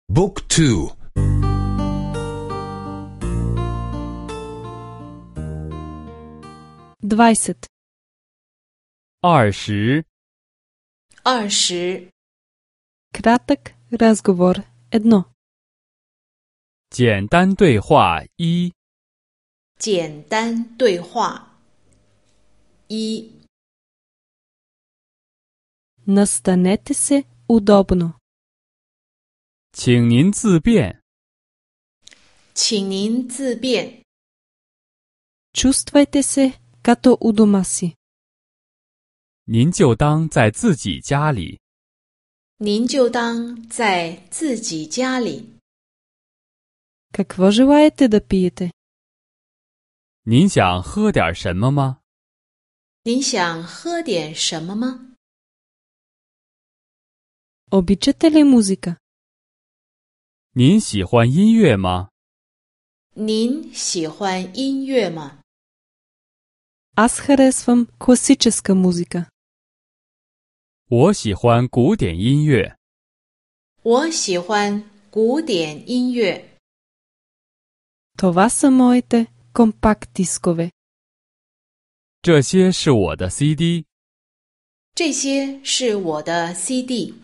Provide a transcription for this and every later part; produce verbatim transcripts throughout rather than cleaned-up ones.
بوك تو. двайсет. 二十， 二十， Кратък разговор едно. 简单对话一， 简单对话一。 Настанете се удобно. 请您自便， 请您自便， Чувствайте се като у дома си. 您就当在自己家里。 您就当在自己家里。 Какво желаете да пиете? 您想喝点什么吗？ 您想喝点什么吗？ Обичате ли музика? 您喜欢音乐吗？ 您喜欢音乐吗？ Аз харесвам класическа музика. 我喜欢古典音乐。 我喜欢古典音乐。 Това са моите компакт дискове. 这些是我的 C D。 这些是我的 C D。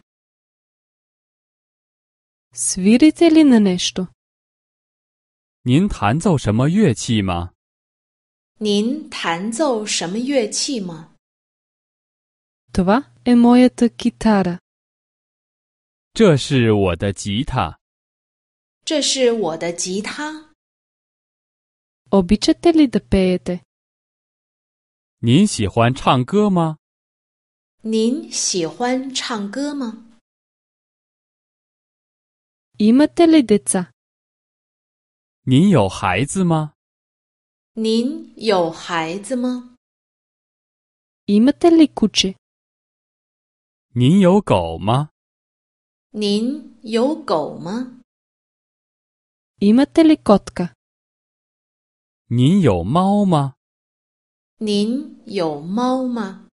Свирите ли на нещо? 您弹奏什么乐器吗？ 您弹奏什么乐器吗？ Това е моята китара. 这是我的吉他。 这是我的吉他。 Обичате ли да пеете? 您喜欢唱歌吗？ 您喜欢唱歌吗？ Имате ли деца? 您有孩子吗？ 您有孩子吗？ Имате ли куче? 您有狗吗？ 您有狗吗？ Имате ли котка? 您有猫吗？ 您有猫吗？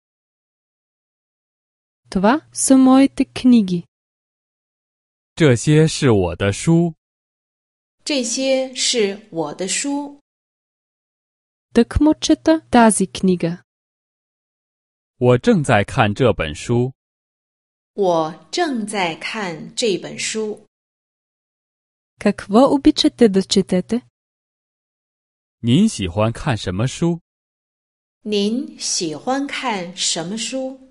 Това са моите книги. 这些是我的书。 这些是我的書。 Тъкмо чета тази книга. 我正在看这本书。 我正在看这本書。 Какво обичате да четете? 您喜欢看什么书？ 您喜欢看什麼書？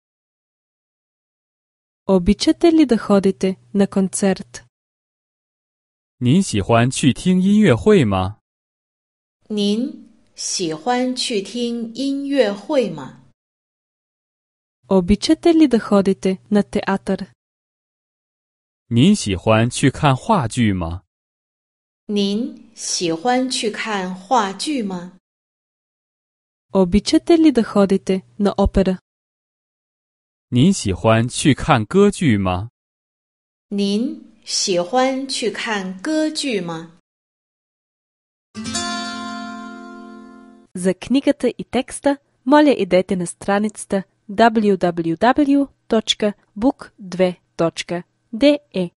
Обичате ли да ходите на концерт? 您喜欢去听音乐会吗？ 您喜歡去聽音樂會嗎？ Обичате ли да ходите на театър? 您喜歡去看話劇嗎？ 您喜歡去看話劇嗎？ Обичате ли да ходите на опера? 您喜歡去看歌劇嗎？ 您喜歡去看歌劇嗎？ За книгата и текста, моля идете на страницата даблю даблю даблю точка бук две точка де